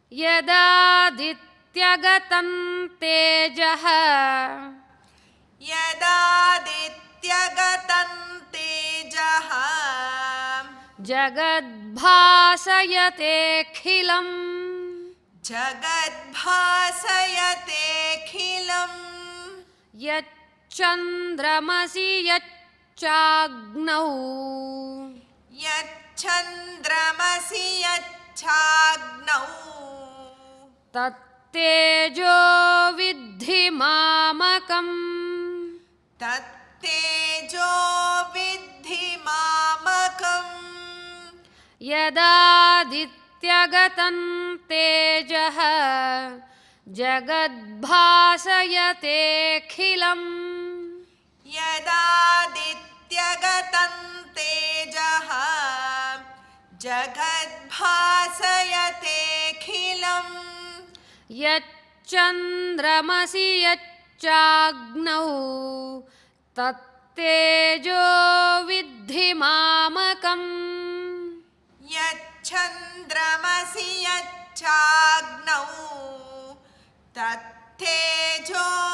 यदादित्यगतं तेजः यदादित्यगतं तेजः जगद्भासयतेऽखिलम् जगद्भासयतेऽखिलम् यच्चन्द्रमसि यच्चाग्नौ यच्चन्द्रमसि यच्चाग्नौ तत्तेजो विद्धि मामकम् तत्तेजो विद्धि मामकम् यदादित्यगतं तेजः जगद्भासयतेऽखिलम् यदादित्यगतं तेजः जगद्भासयतेऽखिलम् यच्चन्द्रमसि यच्चाग्नौ तत्तेजो विद्धि मामकम् यच्चन्द्रमसि यच्चाग्नौ तत्तेजो